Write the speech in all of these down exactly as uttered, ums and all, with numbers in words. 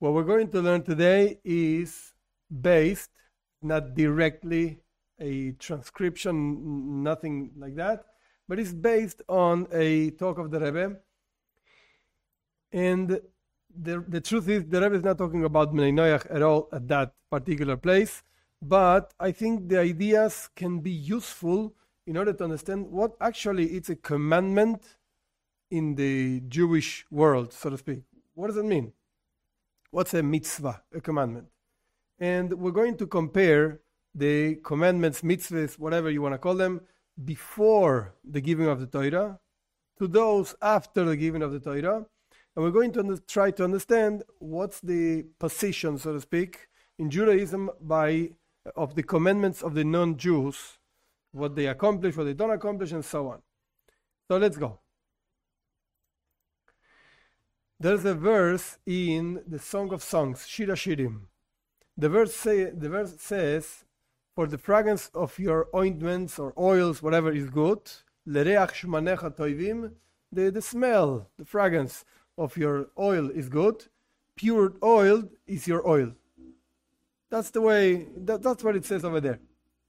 What we're going to learn today is based, not directly a transcription, nothing like that, but it's based on a talk of the Rebbe. And the, the truth is, the Rebbe is not talking about Bnei Noach at all at that particular place, but I think the ideas can be useful in order to understand what actually it's a commandment in the Jewish world, so to speak. What does it mean? What's a mitzvah, a commandment? And we're going to compare the commandments, mitzvahs, whatever you want to call them, before the giving of the Torah to those after the giving of the Torah. And we're going to under- try to understand what's the position, so to speak, in Judaism by of the commandments of the non-Jews, what they accomplish, what they don't accomplish, and so on. So let's go. There's a verse in the Song of Songs, Shira Shirim. The verse, say, the verse says, for the fragrance of your ointments or oils, whatever is good, lereach shmanecha toivim, the, the smell, the fragrance of your oil is good, pure oil is your oil. That's the way, that, that's what it says over there.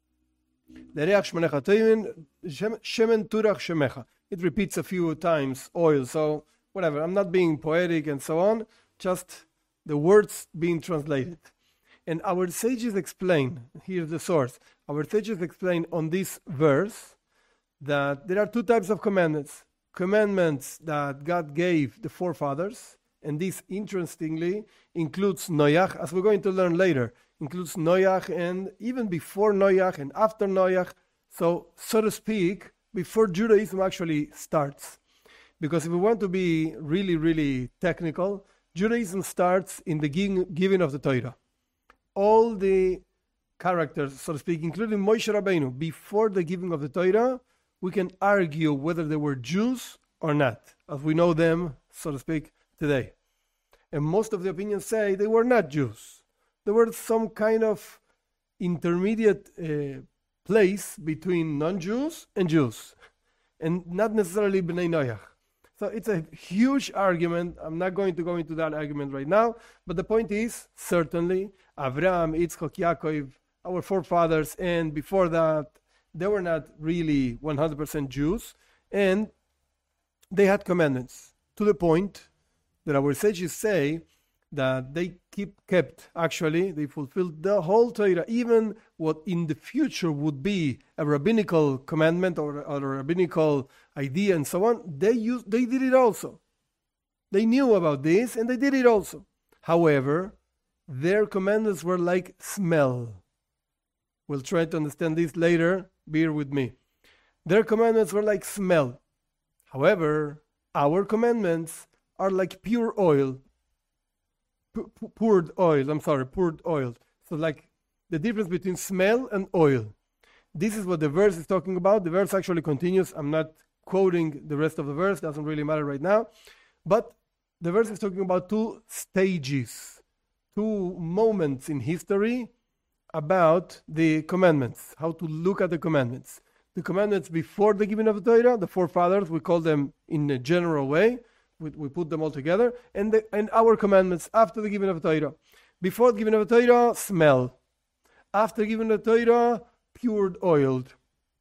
Lereach shmanecha toivim, shemen turach shemecha. It repeats a few times, oil, so whatever, I'm not being poetic and so on, just the words being translated. And our sages explain, here's the source, our sages explain on this verse that there are two types of commandments. Commandments that God gave the forefathers, and this, interestingly, includes Noach, as we're going to learn later, includes Noach and even before Noach and after Noach, so, so to speak, before Judaism actually starts. Because if we want to be really, really technical, Judaism starts in the giving of the Torah. All the characters, so to speak, including Moshe Rabbeinu, before the giving of the Torah, we can argue whether they were Jews or not, as we know them, so to speak, today. And most of the opinions say they were not Jews. They were some kind of intermediate uh, place between non-Jews and Jews, and not necessarily Bnei Noach. So it's a huge argument. I'm not going to go into that argument right now. But the point is, certainly, Avraham, Yitzchak, Yaakov, our forefathers, and before that, they were not really one hundred percent Jews. And they had commandments to the point that our sages say that they keep kept, actually, they fulfilled the whole Torah, even what in the future would be a rabbinical commandment or, or a rabbinical idea and so on, they used, they did it also. They knew about this and they did it also. However, their commandments were like smell. We'll try to understand this later. Bear with me. Their commandments were like smell. However, our commandments are like pure oil. P- poured oil, I'm sorry, poured oil. So like the difference between smell and oil. This is what the verse is talking about. The verse actually continues. I'm not quoting the rest of the verse. Doesn't really matter right now. But the verse is talking about two stages, two moments in history about the commandments, how to look at the commandments. The commandments before the giving of the Torah, the forefathers, we call them in a general way. We, we put them all together. And, the, and our commandments after the giving of the Torah. Before the giving of the Torah, smell. After giving the Torah, pured oiled.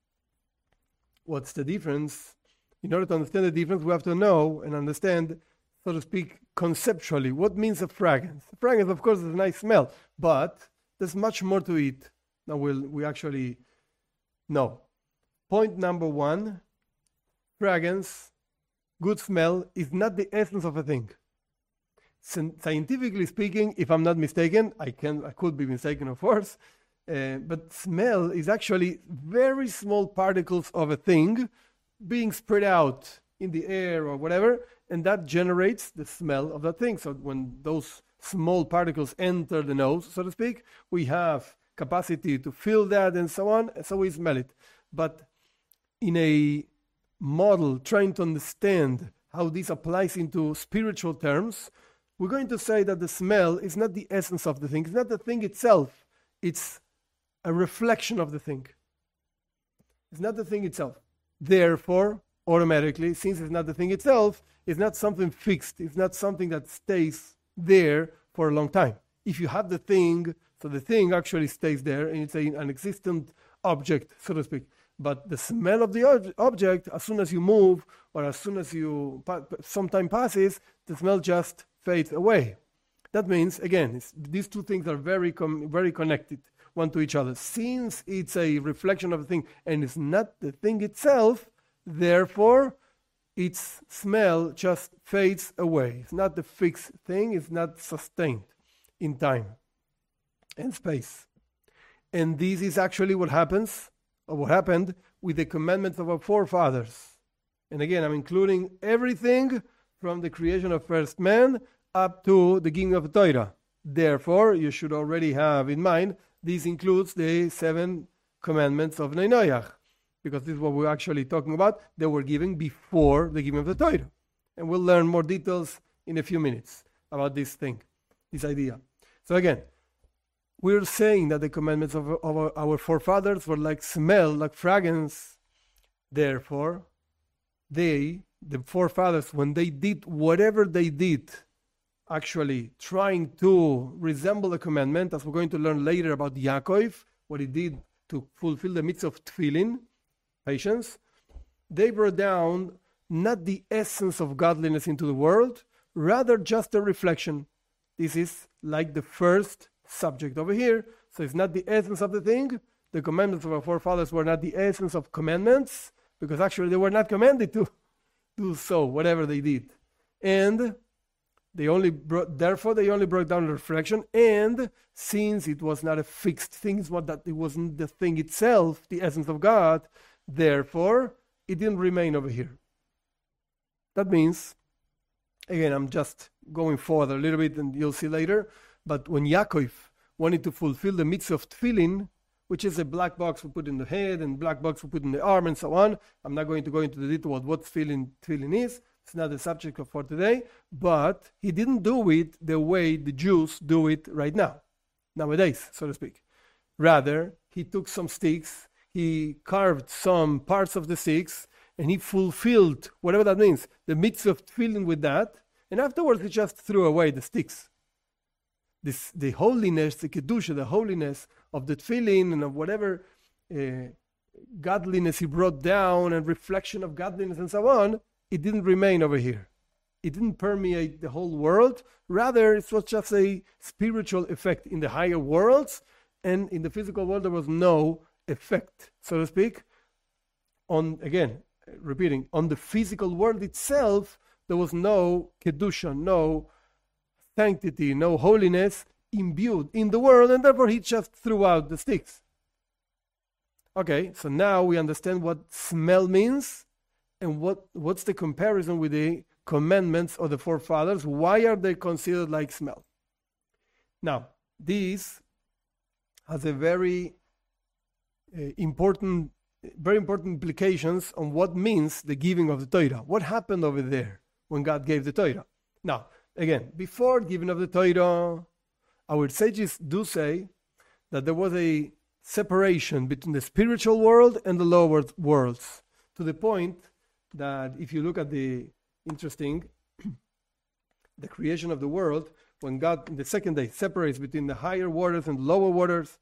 What's the difference? In order to understand the difference, we have to know and understand, so to speak, conceptually, what means a fragrance. A fragrance, of course, is a nice smell, but there's much more to it than we'll, we actually know. Point number one, fragrance, good smell, is not the essence of a thing. Scientifically speaking, if I'm not mistaken, I can, I could be mistaken, of course, uh, but smell is actually very small particles of a thing being spread out in the air or whatever, and that generates the smell of that thing. So when those small particles enter the nose, so to speak, we have capacity to feel that and so on, and so we smell it. But in a model trying to understand how this applies into spiritual terms, we're going to say that the smell is not the essence of the thing. It's not the thing itself. It's a reflection of the thing. It's not the thing itself. Therefore, automatically, since it's not the thing itself, it's not something fixed. It's not something that stays there for a long time. If you have the thing, so the thing actually stays there, and it's a, an existent object, so to speak. But the smell of the ob- object, as soon as you move, or as soon as you pa- some time passes, the smell just fades away. That means, again, it's, these two things are very com- very connected one to each other. Since it's a reflection of the thing and it's not the thing itself, therefore, its smell just fades away. It's not the fixed thing. It's not sustained in time and space. And this is actually what happens, or what happened with the commandments of our forefathers. And again, I'm including everything from the creation of first man up to the giving of the Torah. Therefore, you should already have in mind, this includes the seven commandments of Noach, because this is what we're actually talking about. They were given before the giving of the Torah. And we'll learn more details in a few minutes about this thing, this idea. So again, we're saying that the commandments of, of our, our forefathers were like smell, like fragrance. Therefore, they, the forefathers, when they did whatever they did, actually trying to resemble the commandment, as we're going to learn later about Yaakov, what he did to fulfill the mitzvah of tefillin, patience, they brought down not the essence of godliness into the world, rather just a reflection. This is like the first subject over here. So it's not the essence of the thing. The commandments of our forefathers were not the essence of commandments, because actually they were not commanded to do so, whatever they did. And they only brought, therefore they only brought down the reflection, and since it was not a fixed thing, it's not that it wasn't the thing itself, the essence of God, therefore it didn't remain over here. That means, again, I'm just going forward a little bit, and you'll see later, but when Yaakov wanted to fulfill the mitzvah of tefillin, which is a black box we put in the head and black box we put in the arm and so on, I'm not going to go into the detail of what tefillin, tefillin is. It's not the subject for today, but he didn't do it the way the Jews do it right now, nowadays, so to speak. Rather, he took some sticks, he carved some parts of the sticks, and he fulfilled, whatever that means, the mitzvah of tefillin with that, and afterwards he just threw away the sticks. This, the holiness, the kedusha, the holiness of the tefillin and of whatever uh, godliness he brought down and reflection of godliness and so on, it didn't remain over here. It didn't permeate the whole world. Rather, it was just a spiritual effect in the higher worlds, and in the physical world there was no effect, so to speak. On, again, repeating, on the physical world itself, there was no kedusha, no sanctity, no holiness imbued in the world, and therefore he just threw out the sticks. Okay, so now we understand what smell means. And what, what's the comparison with the commandments of the forefathers? Why are they considered like smell? Now, this has a very uh, important, very important implications on what means the giving of the Torah. What happened over there when God gave the Torah? Now, again, before giving of the Torah, our sages do say that there was a separation between the spiritual world and the lower worlds, to the point that if you look at the interesting, the creation of the world, when God in the second day separates between the higher waters and the lower waters,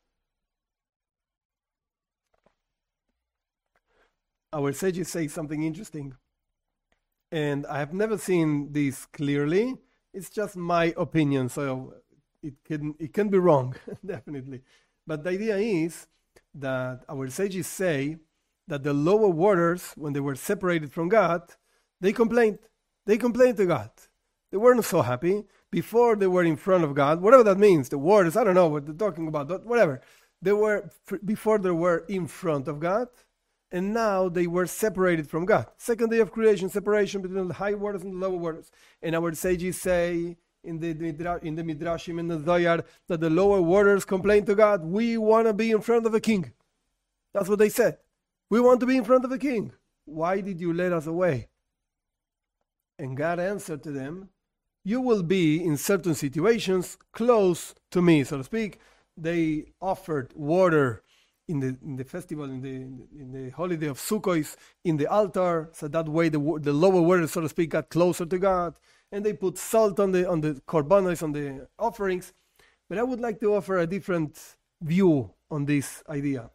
our sages say something interesting. And I have never seen this clearly. It's just my opinion, so it can it can be wrong, definitely. But the idea is that our sages say that the lower waters, when they were separated from God, they complained. They complained to God. They weren't so happy. Before they were in front of God, whatever that means, the waters, I don't know what they're talking about, but whatever. They were, before they were in front of God, and now they were separated from God. Second day of creation, separation between the high waters and the lower waters. And our sages say in the, in the Midrashim, in the Zohar, that the lower waters complain to God, we want to be in front of a king. That's what they said. We want to be in front of the king. Why did you let us away? And God answered to them, you will be in certain situations close to me, so to speak. They offered water in the in the festival, in the in the holiday of Sukkot, in the altar, so that way the the lower waters, so to speak, got closer to God. and they put salt on the on the korbanos, on the offerings. But I would like to offer a different view on this idea.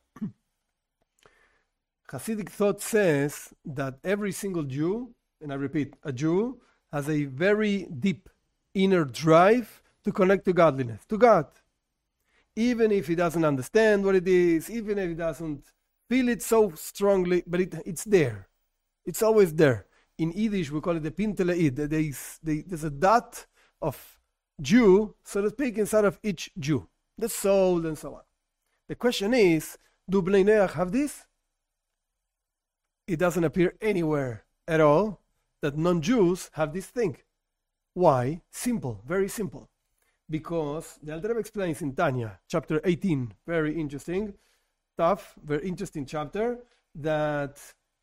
Hasidic thought says that every single Jew, and I repeat, a Jew, has a very deep inner drive to connect to godliness, to God. Even if he doesn't understand what it is, even if he doesn't feel it so strongly, but it, it's there. It's always there. In Yiddish, we call it the pinteleid. There is, there's a dot of Jew, so to speak, inside of each Jew. The soul and so on. The question is, do Bnei Noach have this? It doesn't appear anywhere at all that non-Jews have this thing. Why? Simple, very simple. Because the Alter Rebbe explains in Tanya, chapter eighteen, very interesting, tough, very interesting chapter, that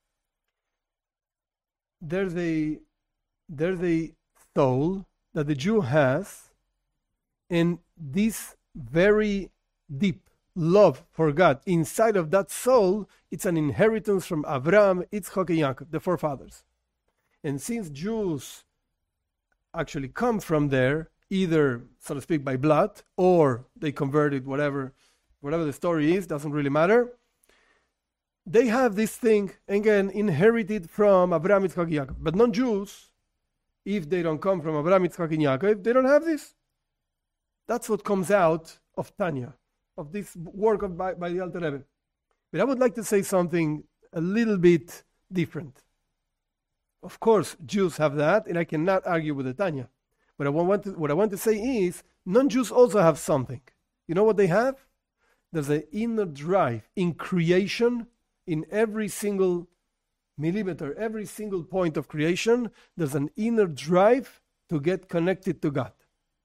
there's a there's a soul that the Jew has, and this very deep love for God inside of that soul, it's an inheritance from Avraham, Yitzchak, and Yaakov, the forefathers. And since Jews actually come from there, either, so to speak, by blood, or they converted, whatever, whatever the story is, doesn't really matter. They have this thing, again, inherited from Avraham, Yitzchak, and Yaakov. But non-Jews, if they don't come from Avraham, Yitzchak, and Yaakov, they don't have this. That's what comes out of Tanya, of this work of, by, by the Alter Rebbe. But I would like to say something a little bit different. Of course, Jews have that, and I cannot argue with the Tanya. But I want to, what I want to say is, non-Jews also have something. You know what they have? There's an inner drive in creation, in every single millimeter, every single point of creation, there's an inner drive to get connected to God.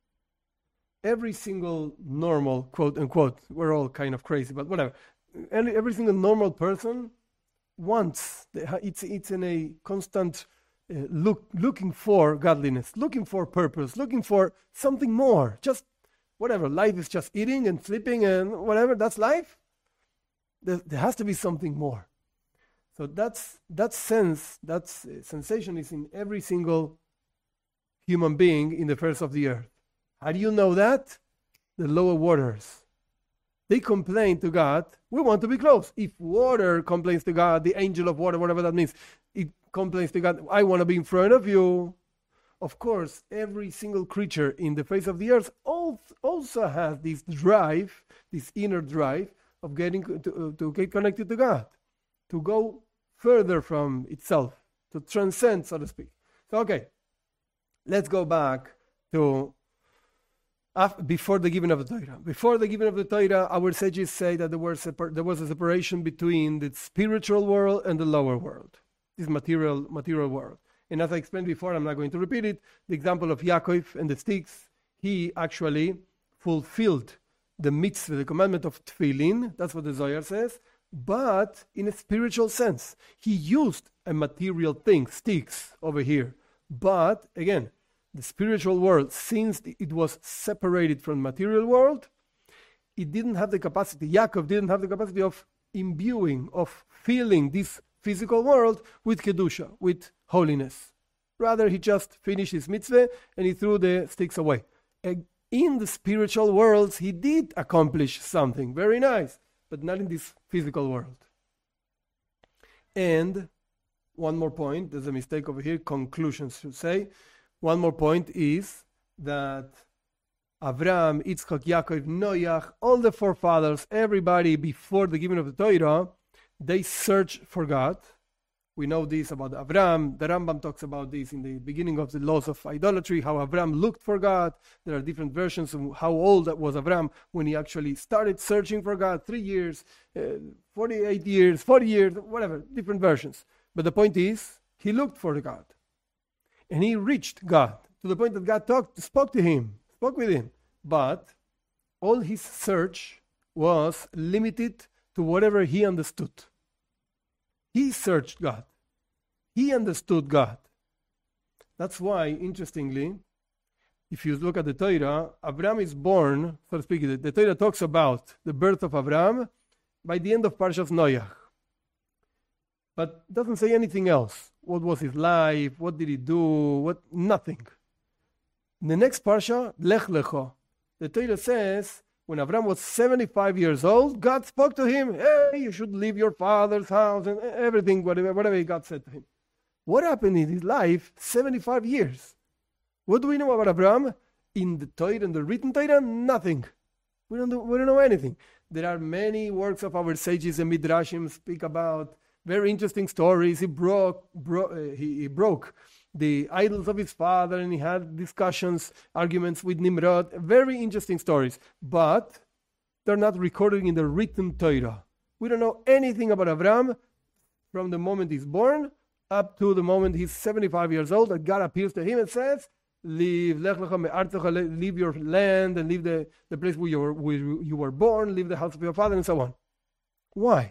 Every single normal, quote unquote, we're all kind of crazy, but whatever. Every, every single normal person wants, it's, it's in a constant uh, look, looking for godliness, looking for purpose, looking for something more. Just whatever. Life is just eating and sleeping and whatever, that's life. There, there has to be something more. So that's that sense, that uh, sensation is in every single human being in the face of the earth. How do you know that? The lower waters. They complain to God, we want to be close. If water complains to God, the angel of water, whatever that means, it complains to God, I want to be in front of you. Of course, every single creature in the face of the earth also has this drive, this inner drive of getting to, to get connected to God, to go further from itself, to transcend, so to speak. So, okay, let's go back to before the giving of the Torah. Before the giving of the Torah, our sages say that there, were separ- there was a separation between the spiritual world and the lower world, this material material world. And as I explained before, I'm not going to repeat it, the example of Yaakov and the sticks, he actually fulfilled the mitzvah, the commandment of tefillin, that's what the Zohar says, but in a spiritual sense. He used a material thing, sticks over here. But, again, the spiritual world, since it was separated from the material world, it didn't have the capacity, Yaakov didn't have the capacity of imbuing, of filling this physical world with Kedusha, with holiness. Rather, he just finished his mitzvah and he threw the sticks away. In the spiritual worlds, he did accomplish something very nice, but not in this physical world. And one more point, there's a mistake over here, conclusions should say. One more point is that Avraham, Yitzchak, Yaakov, Noach, all the forefathers, everybody before the giving of the Torah, they search for God. We know this about Avraham. The Rambam talks about this in the beginning of the laws of idolatry, how Avraham looked for God. There are different versions of how old that was Avraham when he actually started searching for God. Three years, uh, forty-eight years, forty years, whatever, different versions. But the point is, he looked for God. And he reached God to the point that God talked, spoke to him, spoke with him. But all his search was limited to whatever he understood. He searched God. He understood God. That's why, interestingly, if you look at the Torah, Abraham is born, so to speak, the, the Torah talks about the birth of Abraham by the end of Parshas Noach. But doesn't say anything else. What was his life? What did he do? What? Nothing. In the next parsha, Lech Lecho, the Torah says, when Abraham was seventy-five years old, God spoke to him, hey, you should leave your father's house and everything, whatever, whatever God said to him. What happened in his life? seventy-five years. What do we know about Abraham? In the Torah, in the written Torah, nothing. We don't, do, we don't know anything. There are many works of our sages and midrashim speak about very interesting stories. He broke, bro, uh, he, he broke the idols of his father, and he had discussions, arguments with Nimrod. Very interesting stories, but they're not recorded in the written Torah. We don't know anything about Abraham from the moment he's born up to the moment he's seventy-five years old, that God appears to him and says, leave, leave your land and leave the, the place where you, were, where you were born, leave the house of your father, and so on. Why?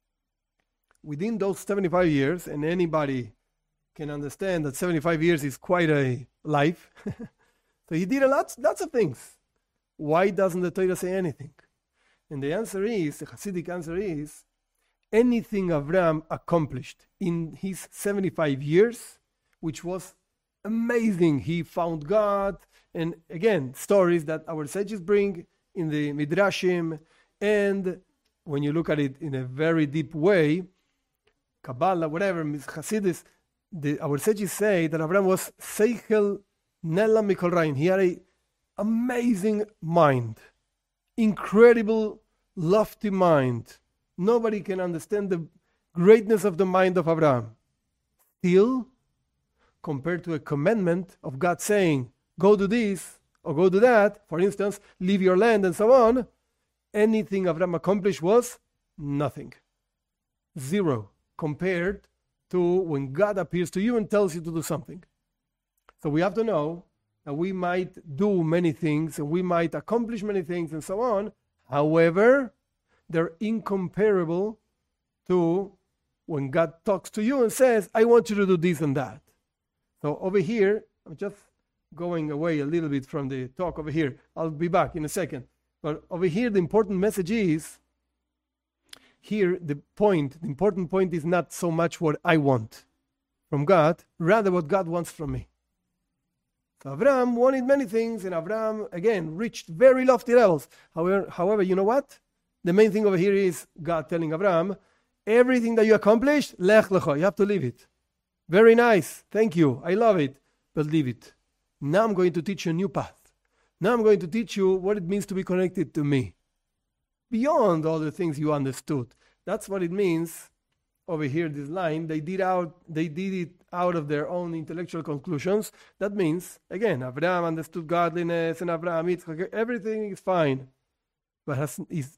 Within those seventy-five years, and anybody can understand that seventy-five years is quite a life, so he did a lot, lots of things. Why doesn't the Torah say anything? And the answer is, the Hasidic answer is, anything Abraham accomplished in his seventy-five years, which was amazing. He found God, and again, stories that our sages bring in the Midrashim, and when you look at it in a very deep way, Kabbalah, whatever, Hasidus, the, our sages say that Abraham was Seichel Nela Mikol Rain. He had an amazing mind, incredible, lofty mind. Nobody can understand the greatness of the mind of Abraham. Still, compared to a commandment of God saying, go do this or go do that, for instance, leave your land and so on, anything Abraham accomplished was nothing. Zero compared to when God appears to you and tells you to do something. So we have to know that we might do many things and we might accomplish many things and so on. However, they're incomparable to when God talks to you and says, I want you to do this and that. So over here, I'm just going away a little bit from the talk over here. I'll be back in a second. But over here, the important message is, here the point, the important point is not so much what I want from God, rather what God wants from me. So Abraham wanted many things, and Abraham, again, reached very lofty levels. However, however, you know what? The main thing over here is God telling Abraham, everything that you accomplished, lech lecha, you have to leave it. Very nice, thank you, I love it, but leave it. Now I'm going to teach you a new path. Now I'm going to teach you what it means to be connected to me. Beyond all the things you understood. That's what it means over here, this line. They did out they did it out of their own intellectual conclusions. That means, again, Abraham understood godliness, and Abraham, Yitzchak, everything is fine. But has, is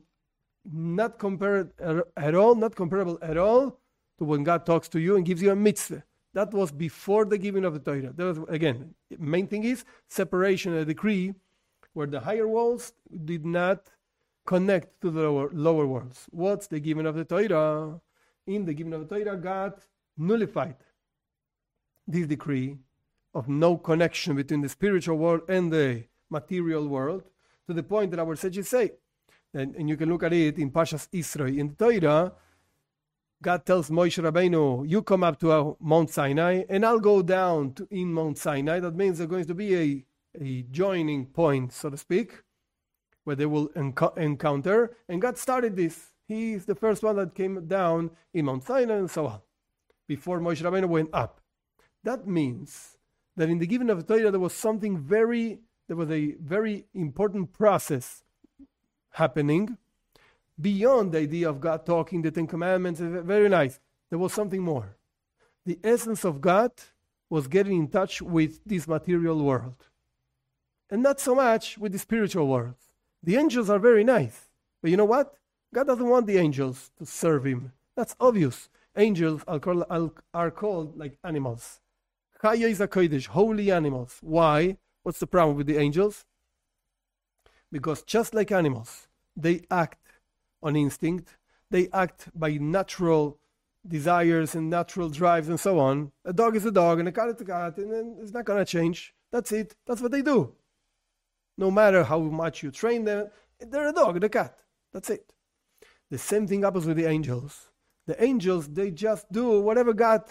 not compared at all, not comparable at all to when God talks to you and gives you a mitzvah. That was before the giving of the Torah. There was, again, the main thing is separation, a decree where the higher worlds did not connect to the lower, lower worlds. What's the giving of the Torah? In the giving of the Torah, God nullified this decree of no connection between the spiritual world and the material world, to the point that our sages say, and, and you can look at it in Parshas Yisro. In the Torah, God tells Moshe Rabbeinu, you come up to uh, Mount Sinai, and I'll go down to, in Mount Sinai. That means there's going to be a, a joining point, so to speak, where they will enco- encounter. And God started this. He is the first one that came down in Mount Sinai and so on, before Moshe Rabbeinu went up. That means that in the giving of the Torah, there was something very, there was a very important process happening beyond the idea of God talking, the Ten Commandments. Very nice. There was something more. The essence of God was getting in touch with this material world, and not so much with the spiritual world. The angels are very nice, but you know what? God doesn't want the angels to serve him. That's obvious. Angels are called, are called like animals. Chaya is a kodesh, holy animals. Why? What's the problem with the angels? Because just like animals, they act on instinct. They act by natural desires and natural drives and so on. A dog is a dog and a cat is a cat, and then it's not going to change. That's it. That's what they do. No matter how much you train them, they're a dog and a cat. That's it. The same thing happens with the angels. The angels, they just do whatever God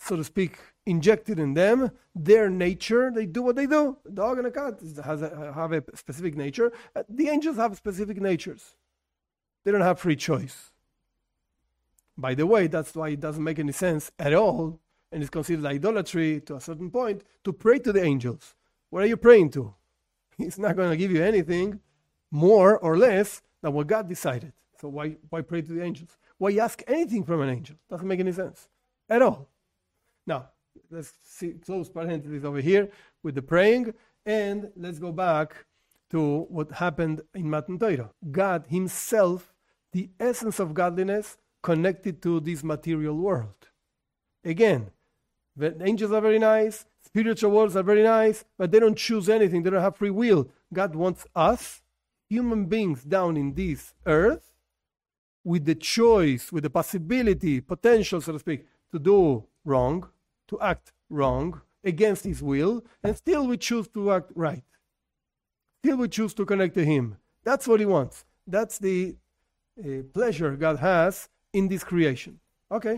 so to speak, injected in them, their nature, they do what they do. A dog and a cat has a, have a specific nature. The angels have specific natures. They don't have free choice. By the way, that's why it doesn't make any sense at all, and it's considered idolatry to a certain point, to pray to the angels. What are you praying to? He's not going to give you anything more or less than what God decided. So why, why pray to the angels? Why ask anything from an angel? Doesn't make any sense at all. Now, let's see, close parentheses over here with the praying, and let's go back to what happened in Matan Torah. God himself, the essence of godliness, connected to this material world. Again, the angels are very nice, spiritual worlds are very nice, but they don't choose anything. They don't have free will. God wants us, human beings down in this earth, with the choice, with the possibility, potential, so to speak, to do wrong, to act wrong, against his will, and still we choose to act right. Still we choose to connect to him. That's what he wants. That's the uh, pleasure God has in this creation. Okay?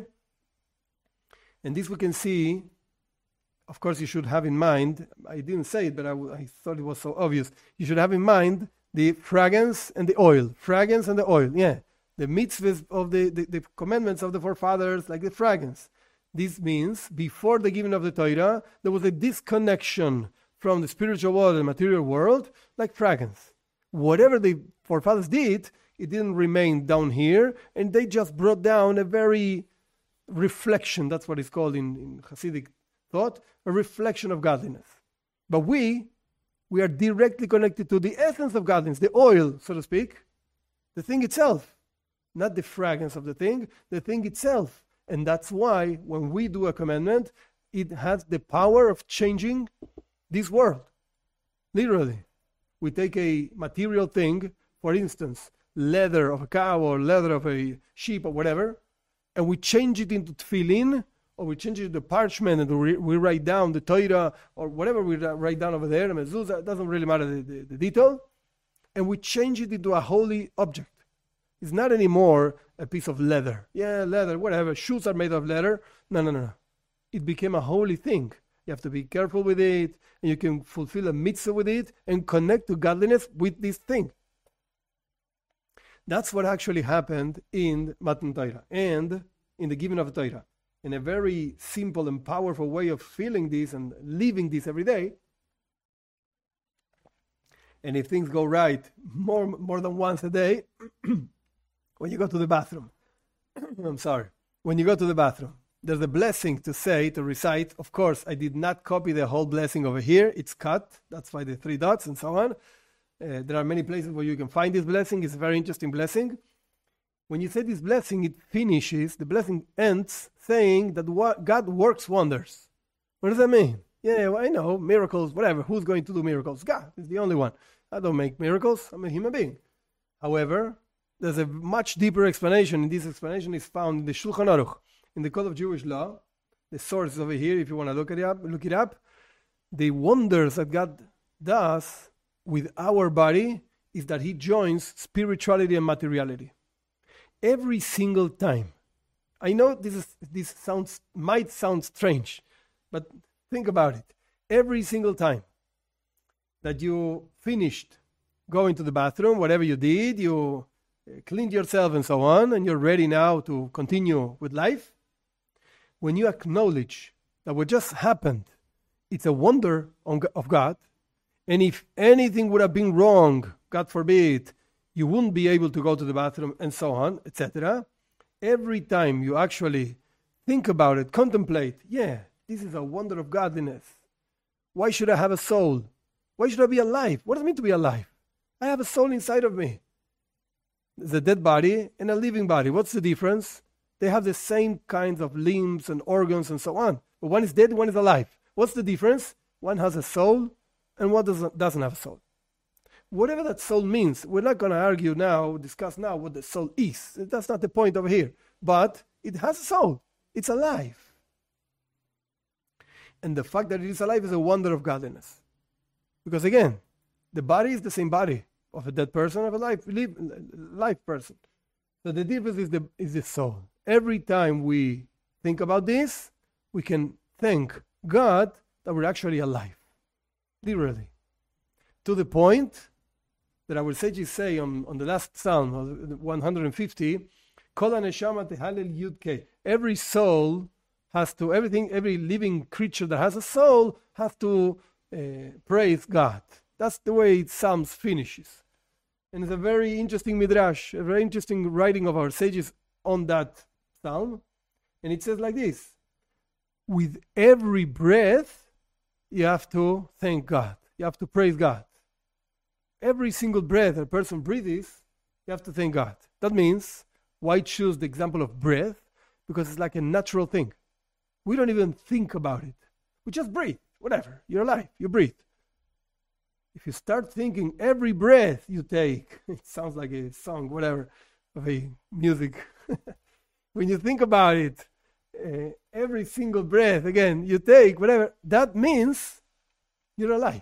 And this we can see, of course you should have in mind, I didn't say it, but I, w- I thought it was so obvious. You should have in mind the fragrance and the oil. Fragrance and the oil, yeah. The mitzvahs of the, the, the commandments of the forefathers, like the fragrance. This means, before the giving of the Torah, there was a disconnection from the spiritual world and material world, like fragrance. Whatever the forefathers did, it didn't remain down here, and they just brought down a very reflection, that's what it's called in, in Hasidic thought, a reflection of godliness. But we, we are directly connected to the essence of godliness, the oil, so to speak, the thing itself, not the fragrance of the thing, the thing itself. And that's why when we do a commandment, it has the power of changing this world. Literally. We take a material thing, for instance, leather of a cow or leather of a sheep or whatever, and we change it into tefillin, or we change it into parchment, and we, we write down the Torah, or whatever we write down over there, the mezuzah, it doesn't really matter the, the, the detail, and we change it into a holy object. It's not anymore a piece of leather. Yeah, leather, whatever. Shoes are made of leather. No, no, no, no. It became a holy thing. You have to be careful with it, and you can fulfill a mitzvah with it and connect to godliness with this thing. That's what actually happened in Matan Torah and in the giving of Torah. In a very simple and powerful way of feeling this and living this every day. And if things go right more, more than once a day, when you go to the bathroom, I'm sorry, when you go to the bathroom, there's a blessing to say, to recite. Of course, I did not copy the whole blessing over here. It's cut. That's why the three dots and so on. Uh, there are many places where you can find this blessing. It's a very interesting blessing. When you say this blessing, it finishes, the blessing ends saying that God works wonders. What does that mean? Yeah, well, I know, miracles, whatever. Who's going to do miracles? God is the only one. I don't make miracles. I'm a human being. However, there's a much deeper explanation, and this explanation is found in the Shulchan Aruch, in the Code of Jewish Law. The source is over here if you want to look it up. Look it up. The wonders that God does with our body is that he joins spirituality and materiality. Every single time. I know this is this sounds might sound strange, but think about it. Every single time that you finished going to the bathroom, whatever you did, you cleaned yourself and so on, and you're ready now to continue with life, when you acknowledge that what just happened, it's a wonder of God, and if anything would have been wrong, God forbid, you wouldn't be able to go to the bathroom and so on, et cetera. Every time you actually think about it, contemplate, yeah, this is a wonder of godliness. Why should I have a soul? Why should I be alive? What does it mean to be alive? I have a soul inside of me. There's a dead body and a living body. What's the difference? They have the same kinds of limbs and organs and so on. But one is dead, one is alive. What's the difference? One has a soul and one doesn't, doesn't have a soul. Whatever that soul means, we're not going to argue now, discuss now what the soul is. That's not the point over here. But it has a soul. It's alive. And the fact that it is alive is a wonder of godliness. Because again, the body is the same body of a dead person, of a live, live, live person. So the difference is the, is the soul. Every time we think about this, we can thank God that we're actually alive. Literally. To the point that our sages say on, on the last Psalm, one hundred fifty, Kol haneshama tehalel yud-kei. Every soul has to, everything, every living creature that has a soul has to uh, praise God. That's the way Psalms finishes. And it's a very interesting midrash, a very interesting writing of our sages on that psalm. And it says like this: with every breath, you have to thank God. You have to praise God. Every single breath a person breathes, you have to thank God. That means, why choose the example of breath? Because it's like a natural thing. We don't even think about it. We just breathe. Whatever. You're alive. You breathe. If you start thinking every breath you take, it sounds like a song, whatever, of a music. When you think about it, uh, every single breath, again, you take, whatever, that means you're alive.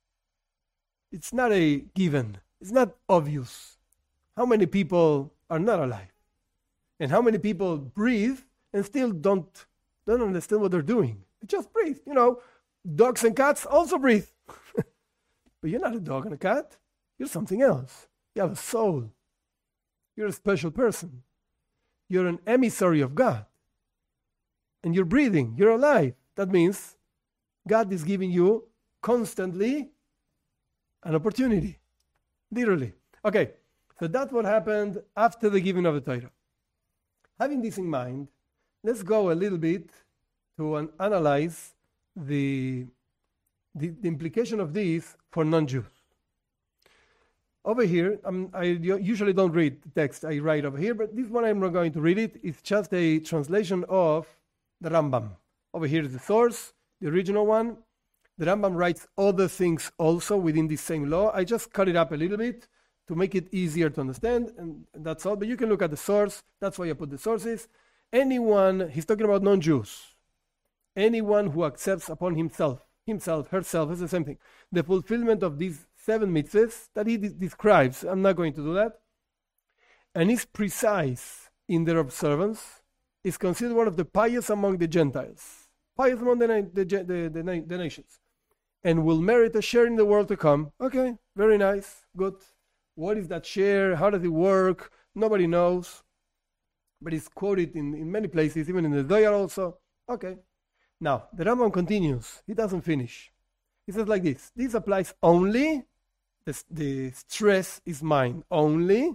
It's not a given. It's not obvious. How many people are not alive? And how many people breathe and still don't, don't understand what they're doing? They just breathe. You know, dogs and cats also breathe. But you're not a dog and a cat. You're something else. You have a soul. You're a special person. You're an emissary of God. And you're breathing. You're alive. That means God is giving you constantly an opportunity. Literally. Okay, so that's what happened after the giving of the Torah. Having this in mind, let's go a little bit to an analyze the, the, the implication of this for non-Jews. Over here, um, I usually don't read the text I write over here, but this one I'm not going to read it. It's just a translation of the Rambam. Over here is the source, the original one. The Rambam writes other things also within this same law. I just cut it up a little bit to make it easier to understand, and that's all. But you can look at the source. That's why I put the sources. Anyone, he's talking about non-Jews. Anyone who accepts upon himself, himself, herself, is the same thing, the fulfillment of these seven mitzvahs that he de- describes. I'm not going to do that. And is precise in their observance, is considered one of the pious among the Gentiles. Pious among the, the, the, the, the nations. And will merit a share in the world to come. Okay, very nice, good. What is that share? How does it work? Nobody knows. But it's quoted in, in many places, even in the Zohar also. Okay. Now, the Rambam continues. He doesn't finish. He says like this: this applies only, the, the stress is mine, only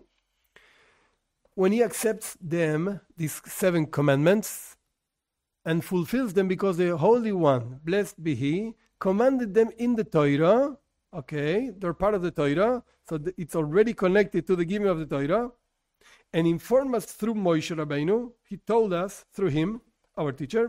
when he accepts them, these seven commandments, and fulfills them, because the Holy One, blessed be He, commanded them in the Torah. Okay, they're part of the Torah, so th- it's already connected to the giving of the Torah, and informed us through Moshe Rabbeinu. He told us through him, our teacher,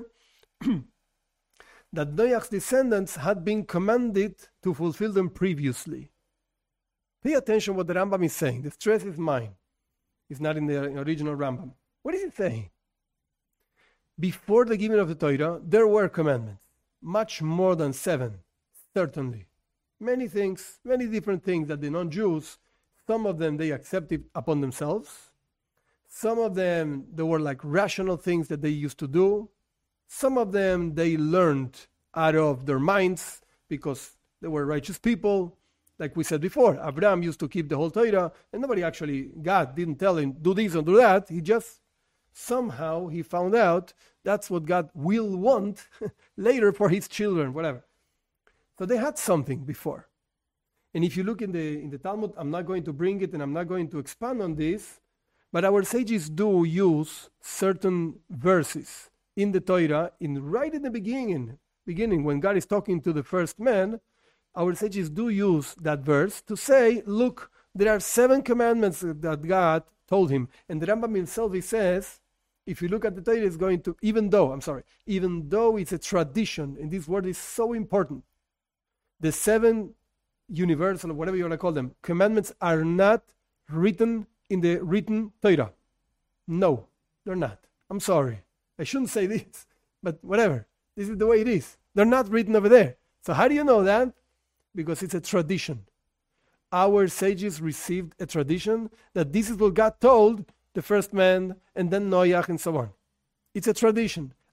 that Noach's descendants had been commanded to fulfill them previously. Pay attention what the Rambam is saying. The stress is mine. It's not in the original Rambam. What is he saying? Before the giving of the Torah, there were commandments. Much more than seven, certainly. Many things, many different things that the non-Jews, some of them they accepted upon themselves. Some of them, they were like rational things that they used to do. Some of them they learned out of their minds because they were righteous people. Like we said before, Abraham used to keep the whole Torah, and nobody actually, God didn't tell him, do this and do that. He just, somehow he found out that's what God will want later for his children, whatever. So they had something before. And if you look in the in the Talmud, I'm not going to bring it and I'm not going to expand on this, but our sages do use certain verses in the Torah, in right in the beginning, beginning when God is talking to the first man. Our sages do use that verse to say, look, there are seven commandments that God told him. And the Rambam himself, he says, if you look at the Torah, it's going to, even though, I'm sorry, even though it's a tradition, and this word is so important, the seven universal, or whatever you want to call them, commandments are not written in the written Torah. No, they're not. I'm sorry. I shouldn't say this, but whatever. This is the way it is. They're not written over there. So how do you know that? Because it's a tradition. Our sages received a tradition that this is what God told the first man, and then Noach, and so on. It's a tradition.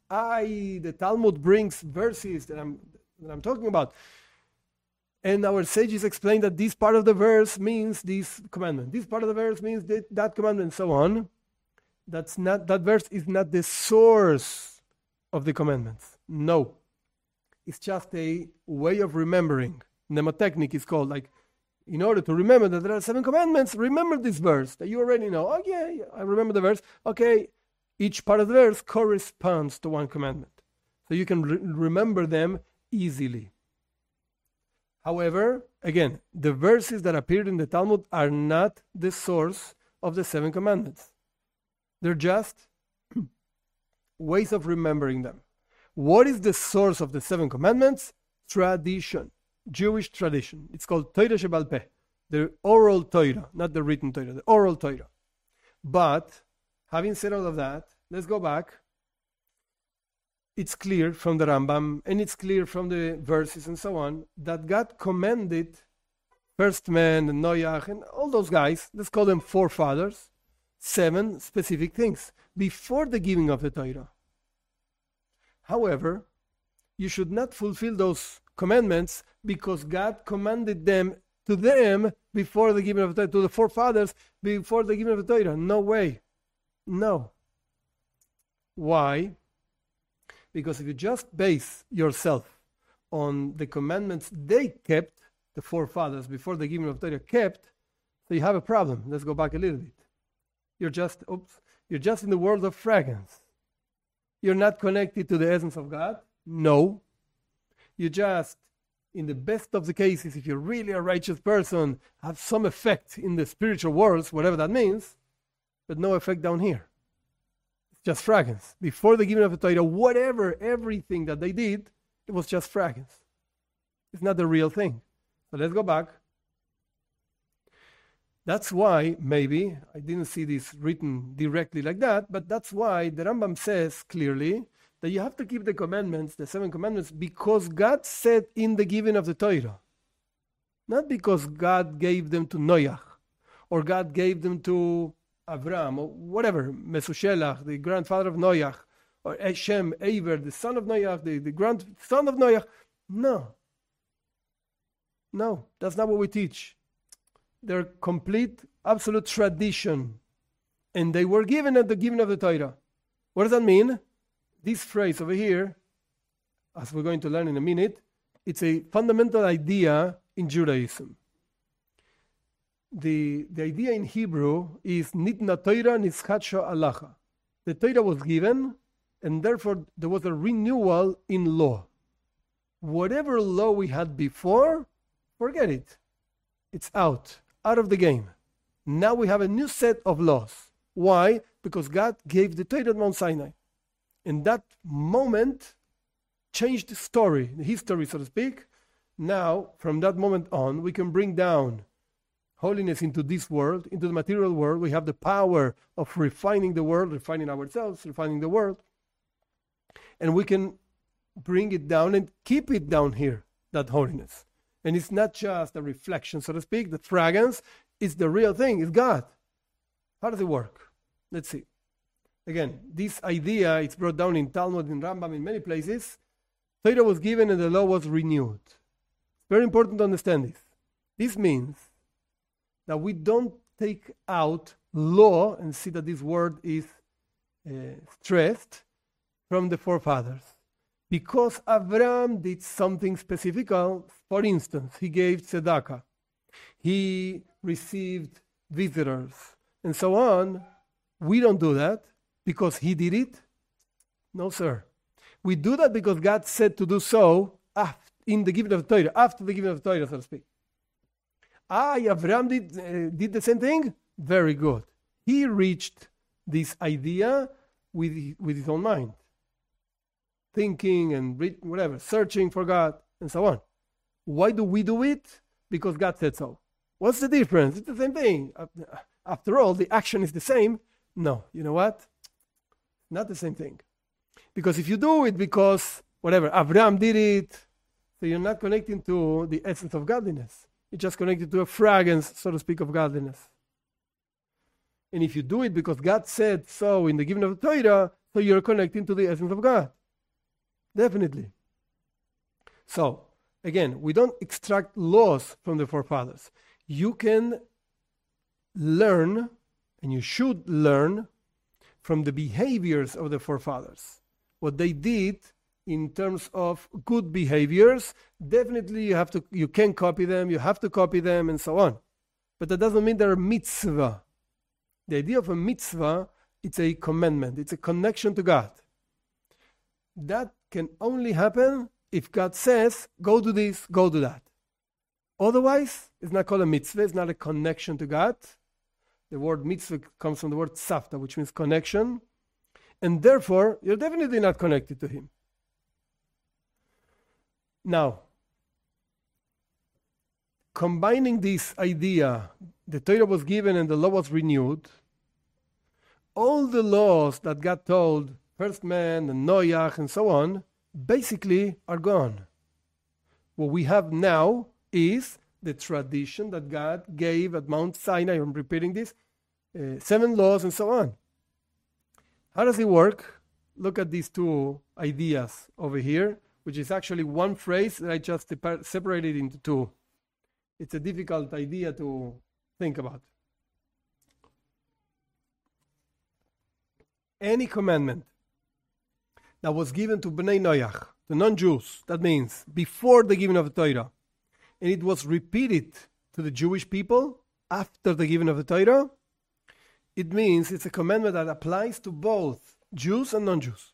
I, the Talmud brings verses that I'm, that I'm talking about. And our sages explain that this part of the verse means this commandment. This part of the verse means that, that commandment, and so on. That's not, that verse is not the source of the commandments. No. It's just a way of remembering. Mnemotechnic is called, like, in order to remember that there are seven commandments, remember this verse that you already know. Oh, yeah, yeah, I remember the verse. Okay, each part of the verse corresponds to one commandment. So you can re- remember them easily. However, again, the verses that appeared in the Talmud are not the source of the seven commandments. They're just ways of remembering them. What is the source of the seven commandments? Tradition, Jewish tradition. It's called Torah Shebal Peh, the oral Torah, not the written Torah, the oral Torah. But, having said all of that, let's go back. It's clear from the Rambam, and it's clear from the verses and so on, that God commanded first man and Noach and all those guys, let's call them forefathers, seven specific things before the giving of the Torah. However, you should not fulfill those commandments because God commanded them to them before the giving of the Torah, to the forefathers before the giving of the Torah. No way. No. Why? Because if you just base yourself on the commandments they kept, the forefathers before the giving of the Torah kept, so you have a problem. Let's go back a little bit. You're just, oops, you're just in the world of fragrance. You're not connected to the essence of God? No. You just, in the best of the cases, if you're really a righteous person, have some effect in the spiritual worlds, whatever that means, but no effect down here. It's just fragrance. Before the giving of the Torah, whatever, everything that they did, it was just fragrance. It's not the real thing. So let's go back. That's why, maybe, I didn't see this written directly like that, but that's why the Rambam says clearly that you have to keep the commandments, the seven commandments, because God said in the giving of the Torah. Not because God gave them to Noach, or God gave them to Avram, or whatever, Mesushelach, the grandfather of Noach, or Shem, Eber, the son of Noach, the, the grandson of Noach. No. No, that's not what we teach. They're complete, absolute tradition. And they were given at the giving of the Torah. What does that mean? This phrase over here, as we're going to learn in a minute, it's a fundamental idea in Judaism. The, the idea in Hebrew is Nitna Torah Nischatsha Alacha. The Torah was given, and therefore there was a renewal in law. Whatever law we had before, forget it. It's out. Out of the game. Now we have a new set of laws. Why? Because God gave the Torah at Mount Sinai. And that moment changed the story, the history, so to speak. Now, from that moment on, we can bring down holiness into this world, into the material world. We have the power of refining the world, refining ourselves, refining the world. And we can bring it down and keep it down here, that holiness. And it's not just a reflection, so to speak. The fragrance is the real thing. It's God. How does it work? Let's see. Again, this idea, it's brought down in Talmud, in Rambam, in many places. Torah was given and the law was renewed. It's very important to understand this. This means that we don't take out law, and see that this word is uh, stressed, from the forefathers. Because Abraham did something specific. For instance, he gave tzedakah. He received visitors, and so on. We don't do that because he did it. No, sir. We do that because God said to do so after, in the giving of the Torah, after the giving of the Torah, so to speak. Ah, Abraham did, uh, did the same thing? Very good. He reached this idea with, with his own mind. Thinking and read, whatever, searching for God, and so on. Why do we do it? Because God said so. What's the difference? It's the same thing. After all, the action is the same. No, you know what? Not the same thing. Because if you do it because, whatever, Abraham did it, so you're not connecting to the essence of godliness. You're just connected to a fragrance, so to speak, of godliness. And if you do it because God said so in the giving of the Torah, so you're connecting to the essence of God. Definitely. So, again, we don't extract laws from the forefathers. You can learn, and you should learn, from the behaviors of the forefathers. What they did in terms of good behaviors, definitely you have to, you can copy them, you have to copy them, and so on. But that doesn't mean they're a mitzvah. The idea of a mitzvah, it's a commandment, it's a connection to God. That can only happen if God says, go do this, go do that. Otherwise, it's not called a mitzvah, it's not a connection to God. The word mitzvah comes from the word savta, which means connection. And therefore, you're definitely not connected to Him. Now, combining this idea, the Torah was given and the law was renewed, all the laws that God told, first man and Noach and so on, basically are gone. What we have now is the tradition that God gave at Mount Sinai. I'm repeating this, uh, seven laws and so on. How does it work? Look at these two ideas over here, which is actually one phrase that I just separated into two. It's a difficult idea to think about. Any commandment that was given to Bnei Noach, the non-Jews, that means before the giving of the Torah, and it was repeated to the Jewish people after the giving of the Torah, it means it's a commandment that applies to both Jews and non-Jews.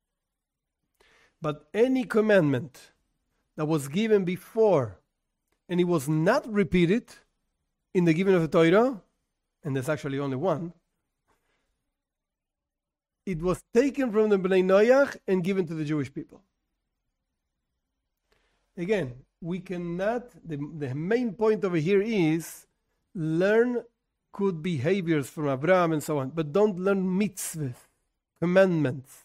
But any commandment that was given before and it was not repeated in the giving of the Torah, and there's actually only one, it was taken from the Bnei Noach and given to the Jewish people. Again, we cannot, the, the main point over here is learn good behaviors from Abraham and so on, but don't learn mitzvahs, commandments.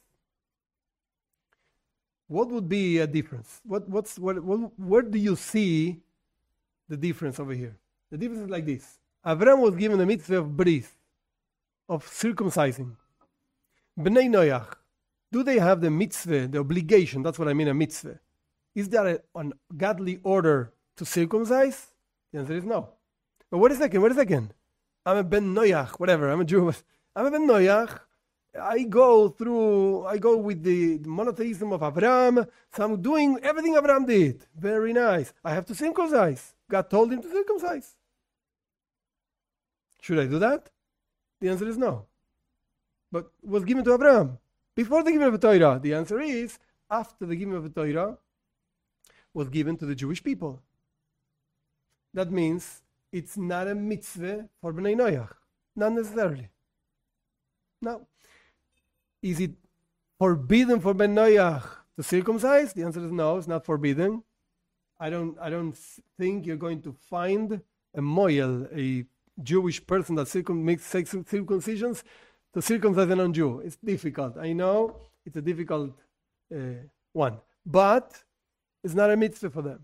What would be a difference? What, what's, what, what, where do you see the difference over here? The difference is like this. Abraham was given the mitzvah of bris, of circumcising. Bnei Noach, do they have the mitzvah, the obligation? That's what I mean, a mitzvah. Is there a, an godly order to circumcise? The answer is no. But wait a second, wait a second. I'm a Ben Noach, whatever, I'm a Jew. I'm a Ben Noach. I go through, I go with the monotheism of Abraham. So I'm doing everything Abraham did. Very nice. I have to circumcise. God told him to circumcise. Should I do that? The answer is no. But it was given to Abraham. Before the giving of the Torah, the answer is, after the giving of the Torah, was given to the Jewish people. That means it's not a mitzvah for Bnei Noach. Not necessarily. Now, is it forbidden for Bnei Noach to circumcise? The answer is no, it's not forbidden. I don't, I don't think you're going to find a moyel, a Jewish person that circum- makes circumcisions, to circumcise a non-Jew. It's difficult. I know it's a difficult uh, one. But it's not a mitzvah for them.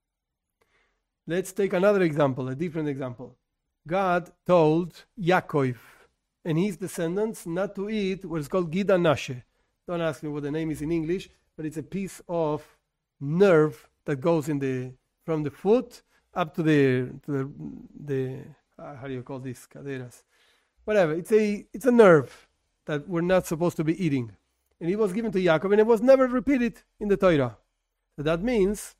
Let's take another example, a different example. God told Yaakov and his descendants not to eat what is called Gida Nashe. Don't ask me what the name is in English, but it's a piece of nerve that goes in the from the foot up to the to the, the uh, how do you call this? Caderas. Whatever. It's a it's a nerve that we're not supposed to be eating. And it was given to Yaakov and it was never repeated in the Torah. So that means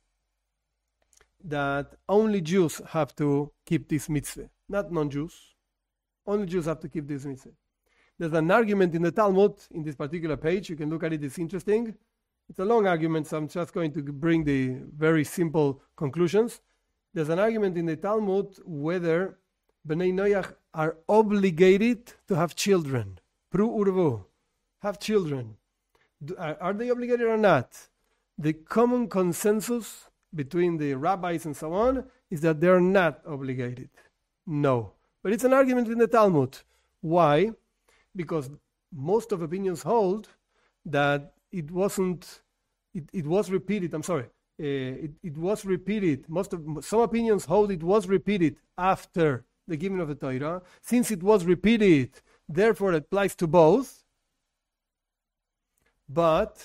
that only Jews have to keep this mitzvah, not non-Jews. Only Jews have to keep this mitzvah. There's an argument in the Talmud, in this particular page. You can look at it, it's interesting. It's a long argument, so I'm just going to bring the very simple conclusions. There's an argument in the Talmud whether Bnei Noach are obligated to have children. Pru urvu, have children. Are they obligated or not? The common consensus between the rabbis and so on is that they're not obligated. No. But it's an argument in the Talmud. Why? Because most of opinions hold that it wasn't, it, it was repeated, I'm sorry, uh, it, it was repeated. Most of some opinions hold it was repeated after the giving of the Torah. Since it was repeated, therefore it applies to both. But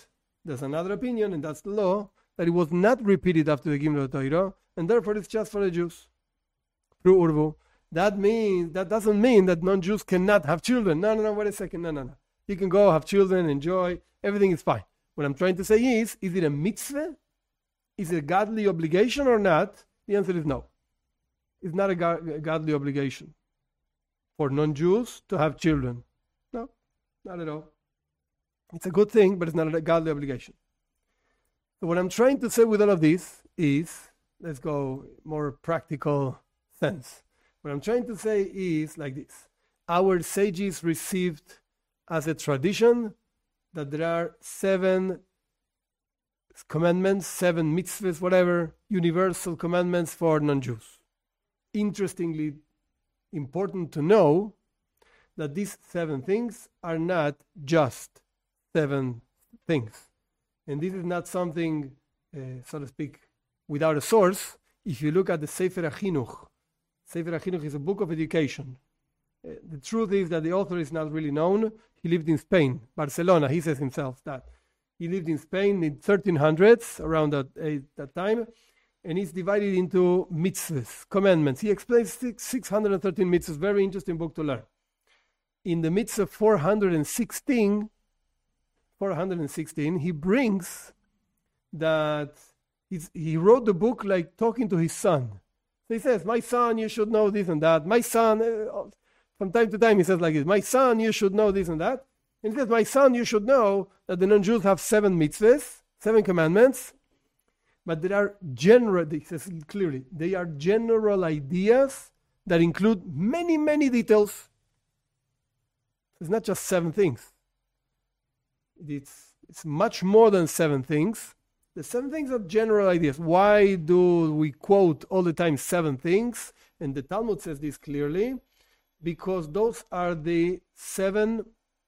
There's another opinion, and that's the law, that it was not repeated after the Gimel Torah, and therefore it's just for the Jews. Through Urvu. That means that doesn't mean that non-Jews cannot have children. No, no, no, wait a second. No, no, no. You can go have children, enjoy, everything is fine. What I'm trying to say is, is it a mitzvah? Is it a godly obligation or not? The answer is no. It's not a, go- a godly obligation for non-Jews to have children. No, not at all. It's a good thing, but it's not a godly obligation. So what I'm trying to say with all of this is, let's go more practical sense. What I'm trying to say is like this. Our sages received as a tradition that there are seven commandments, seven mitzvahs, whatever, universal commandments for non-Jews. Interestingly, important to know that these seven things are not just seven things. And this is not something, uh, so to speak, without a source. If you look at the Sefer HaChinuch, Sefer HaChinuch is a book of education. Uh, the truth is that the author is not really known. He lived in Spain, Barcelona. He says himself that. He lived in Spain in thirteen hundreds, around that, uh, that time. And it's divided into mitzvahs, commandments. He explains six, six hundred thirteen mitzvahs. Very interesting book to learn. In the mitzvah four hundred sixteen, four hundred sixteen, he brings that he's, he wrote the book like talking to his son. So he says, my son, you should know this and that. My son, uh, from time to time he says like this, my son, you should know this and that. And he says, my son, you should know that the non-Jews have seven mitzvahs, seven commandments. But there are general, he says clearly, they are general ideas that include many, many details. It's not just seven things. It's, it's much more than seven things. The seven things are general ideas. Why do we quote all the time seven things? And the Talmud says this clearly. Because those are the seven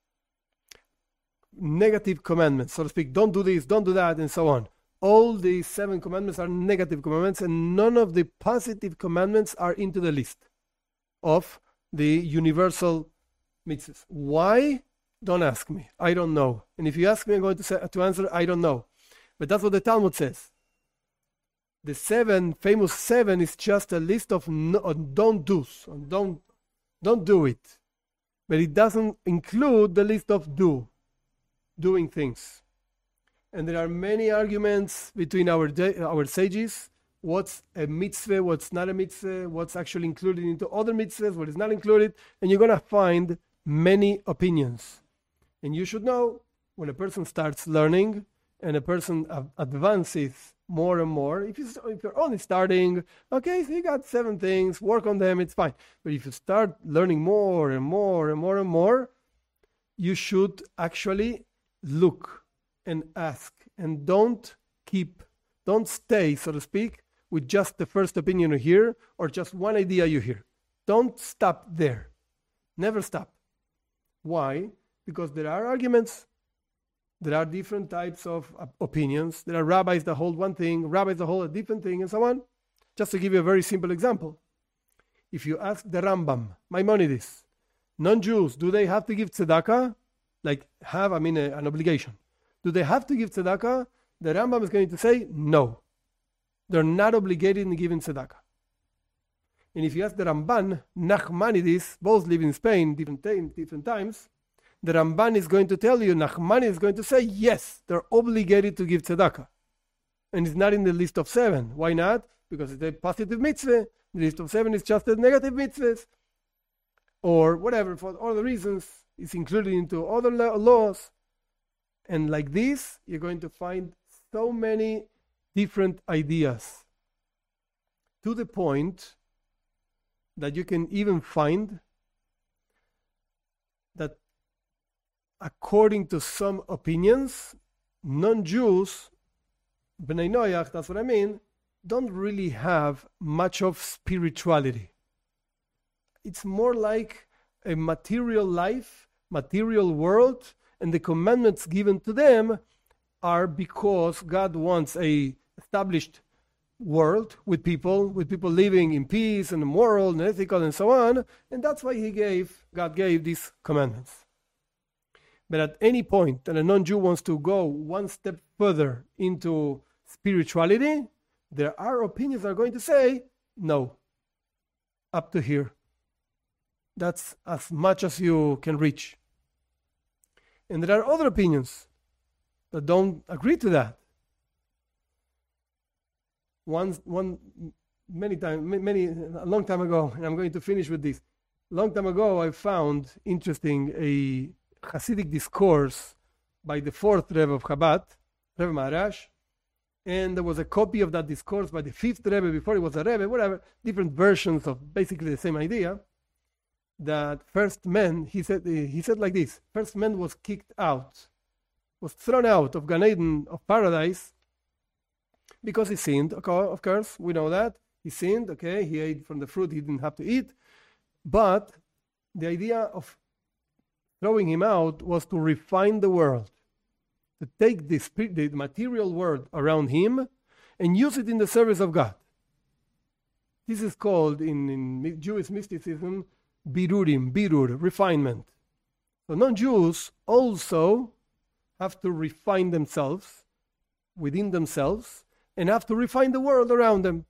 negative commandments, so to speak. Don't do this, don't do that, and so on. All the seven commandments are negative commandments, and none of the positive commandments are into the list of the universal mitzvahs. Why? Don't ask me. I don't know. And if you ask me, I'm going to, say, to answer, I don't know. But that's what the Talmud says. The seven, famous seven, is just a list of no, don't do's. Don't, don't do it. But it doesn't include the list of do, doing things. And there are many arguments between our our sages. What's a mitzvah, what's not a mitzvah, what's actually included into other mitzvahs, what is not included. And you're going to find many opinions. And you should know, when a person starts learning and a person advances more and more, if, you, if you're only starting, okay, so you got seven things, work on them, it's fine. But if you start learning more and more and more and more, you should actually look and ask, and don't keep, don't stay, so to speak, with just the first opinion you hear or just one idea you hear. Don't stop there. Never stop. Why? Because there are arguments. There are different types of opinions. There are rabbis that hold one thing, rabbis that hold a different thing, and so on. Just to give you a very simple example. If you ask the Rambam, Maimonides, non-Jews, do they have to give tzedakah? Like have, I mean, a, an obligation. Do they have to give tzedakah? The Rambam is going to say, no. They're not obligated in giving tzedakah. And if you ask the Ramban, Nachmanides, both live in Spain, different, t- different times, the Ramban is going to tell you, Nachmanides is going to say, yes, they're obligated to give tzedakah. And it's not in the list of seven. Why not? Because it's a positive mitzvah. The list of seven is just a negative mitzvahs. Or whatever, for other reasons, it's included into other laws. And like this, you're going to find so many different ideas. To the point that you can even find that according to some opinions, non-Jews, Bnei Noach, that's what I mean, don't really have much of spirituality. It's more like a material life, material world, and the commandments given to them are because God wants a established world with people, with people living in peace and moral and ethical and so on, and that's why He gave, God gave these commandments. But at any point that a non-Jew wants to go one step further into spirituality, there are opinions that are going to say, no, up to here. That's as much as you can reach. And there are other opinions that don't agree to that. One, one, many times, many, a long time ago, and I'm going to finish with this. A long time ago, I found interesting a Hasidic discourse by the fourth Rebbe of Chabad, Rebbe Maharash, and there was a copy of that discourse by the fifth Rebbe before he was a Rebbe, whatever, different versions of basically the same idea. That first man, he said, he said like this: first man was kicked out, was thrown out of Gan Eden, of paradise, because he sinned. Of course, we know that he sinned. Okay, he ate from the fruit he didn't have to eat, but the idea of throwing him out was to refine the world, to take the, spirit, the material world around him and use it in the service of God. This is called in, in Jewish mysticism birurim, birur, refinement. So non-Jews also have to refine themselves within themselves and have to refine the world around them.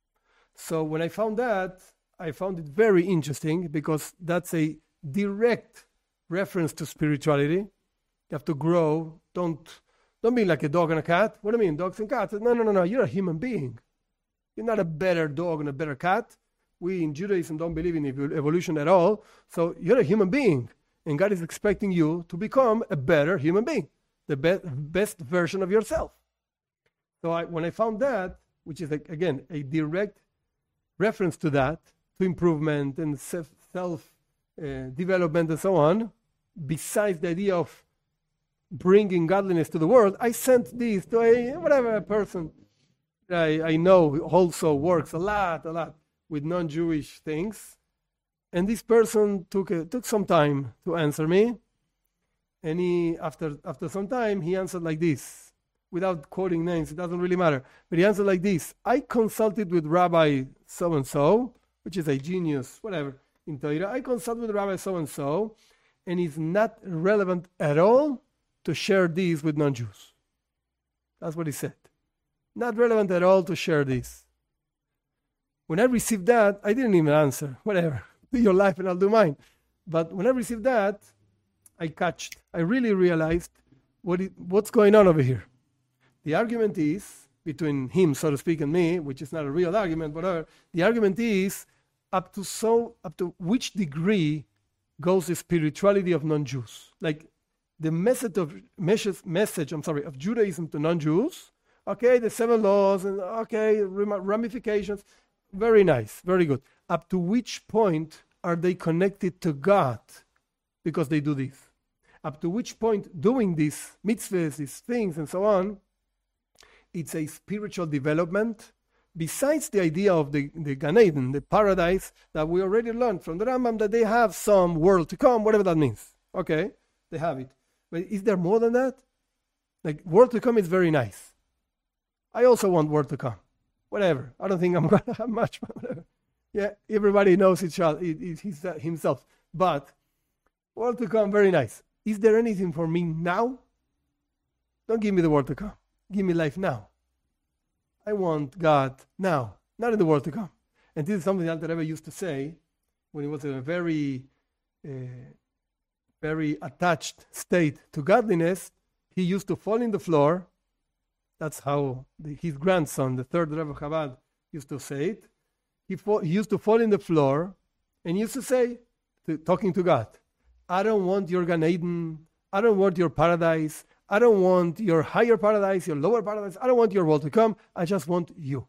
So when I found that, I found it very interesting because that's a direct reference to spirituality. You have to grow. Don't don't be like a dog and a cat. What do I mean, dogs and cats? No, no, no, no. You're a human being. You're not a better dog and a better cat. We in Judaism don't believe in evolution at all. So you're a human being. And God is expecting you to become a better human being, the be- best version of yourself. So I, when I found that, which is, like, again, a direct reference to that, to improvement and self, self uh, development and so on, besides the idea of bringing godliness to the world, I sent this to a whatever person I, I know also works a lot, a lot with non-Jewish things. And this person took a, took some time to answer me. And he, after after some time, he answered like this, without quoting names, it doesn't really matter. But he answered like this: I consulted with Rabbi so-and-so, which is a genius, whatever, in Torah. I consulted with Rabbi so-and-so, and it's not relevant at all to share these with non-Jews. That's what he said. Not relevant at all to share these. When I received that, I didn't even answer. Whatever. Do your life and I'll do mine. But when I received that, I catched. I really realized what it, what's going on over here. The argument is, between him, so to speak, and me, which is not a real argument, whatever, the argument is, up to so, up to which degree goes the spirituality of non-Jews? Like, the message of, message, message, I'm sorry, of Judaism to non-Jews, okay, the seven laws, and okay, ramifications, very nice, very good. Up to which point are they connected to God because they do this? Up to which point doing these mitzvahs, these things, and so on, it's a spiritual development, besides the idea of the, the Gan Eden, the paradise, that we already learned from the Rambam that they have some world to come, whatever that means. Okay, they have it. But is there more than that? Like, world to come is very nice. I also want world to come. Whatever. I don't think I'm going to have much, but whatever. Yeah, everybody knows each other, himself. But world to come, very nice. Is there anything for me now? Don't give me the world to come. Give me life now. I want God now, not in the world to come. And this is something that Alter Rebbe used to say when he was in a very, uh, very attached state to godliness. He used to fall in the floor. That's how the, his grandson, the third Rebbe of Chabad, used to say it. He, fall, he used to fall in the floor and he used to say, to, talking to God, I don't want your Gan Eden. I don't want your paradise. I don't want your higher paradise, your lower paradise. I don't want your world to come. I just want you.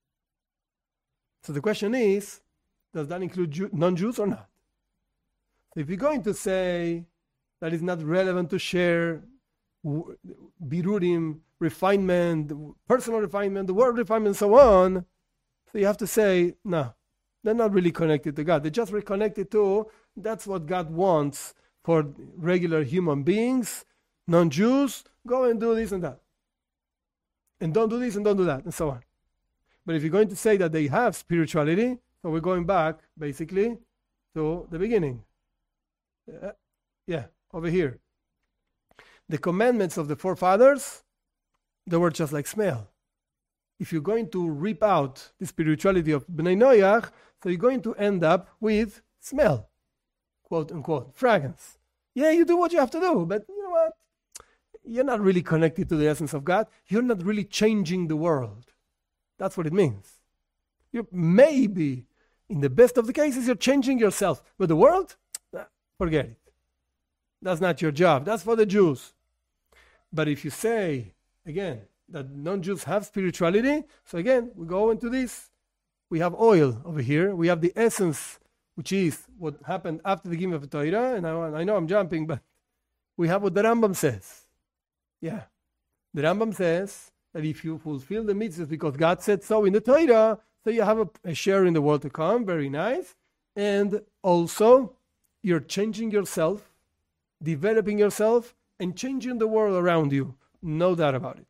So the question is, does that include Jew, non-Jews or not? So if you're going to say that it's not relevant to share birurim, refinement, personal refinement, the word refinement, and so on, so you have to say, no, they're not really connected to God. They're just reconnected to, that's what God wants for regular human beings, non-Jews, go and do this and that. And don't do this and don't do that, and so on. But if you're going to say that they have spirituality, so we're going back, basically, to the beginning. Uh, yeah, over here. The commandments of the forefathers they were just like smell. If you're going to rip out the spirituality of Bnei Noach, so you're going to end up with smell, quote unquote, fragrance. Yeah, you do what you have to do, but you know what? You're not really connected to the essence of God. You're not really changing the world. That's what it means. You maybe, in the best of the cases, you're changing yourself. But the world? Forget it. That's not your job. That's for the Jews. But if you say, again, that non-Jews have spirituality, so again, we go into this. We have oil over here. We have the essence, which is what happened after the giving of the Torah. And I, I know I'm jumping, but we have what the Rambam says. Yeah. The Rambam says that if you fulfill the mitzvahs because God said so in the Torah, so you have a, a share in the world to come. Very nice. And also, you're changing yourself, developing yourself, and changing the world around you. No doubt about it.